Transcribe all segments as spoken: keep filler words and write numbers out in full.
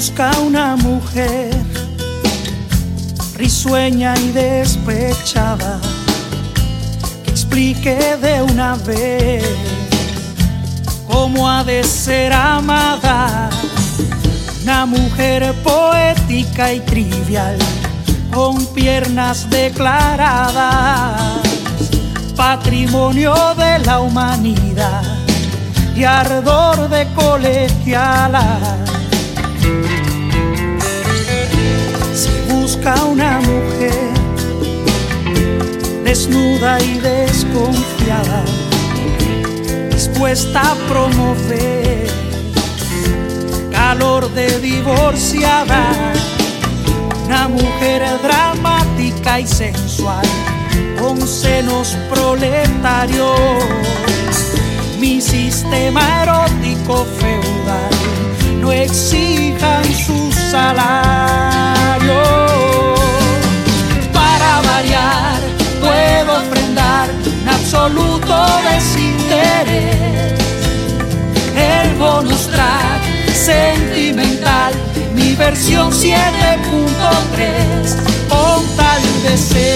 busca una mujer risueña y despechada que explique de una vez cómo ha de ser amada. Una mujer poética y trivial, con piernas declaradas, patrimonio de la humanidad y ardor de colegiala. Se busca una mujer desnuda y desconfiada, dispuesta a promover calor de divorciada. Una mujer dramática y sensual, con senos proletarios. Mi sistema erótico feudal no exijan su salario. Para variar puedo ofrendar un absoluto desinterés. El bonus track sentimental, mi versión siete punto tres, con tal de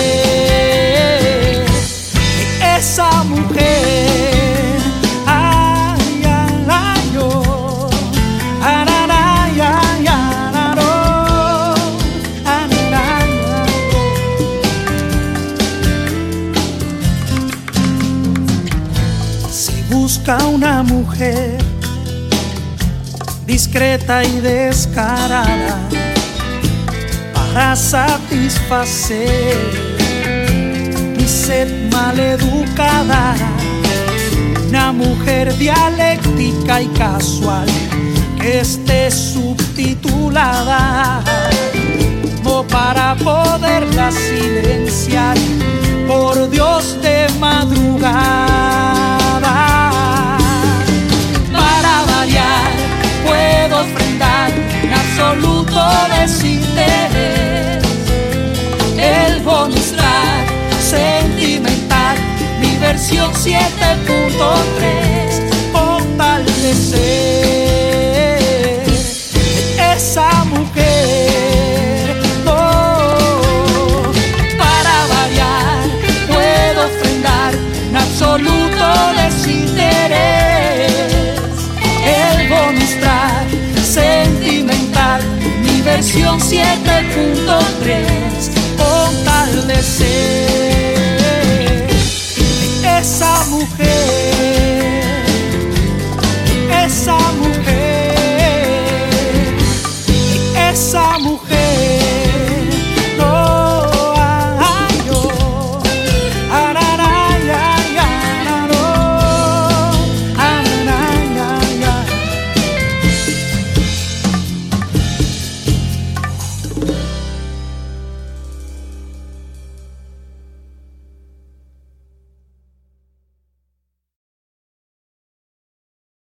ser esa mujer. Ay, ay, ay, yo. Ay, ay, ay, ay, no. Ay, ay, ay. Si busca una mujer discreta y descarada para satisfacer mi sed maleducada. Una mujer dialéctica y casual que esté subtitulada, como para poderla silenciar, por Dios, de madrugada. Para variar puedo ofrendar un absoluto desinterés. El bonus track sentimental, mi versión siete punto tres, con tal de ser esa mujer. Oh, para variar puedo ofrendar un absoluto desinterés. El bonus track sentimental, mi versión siete punto tres, con tal de ser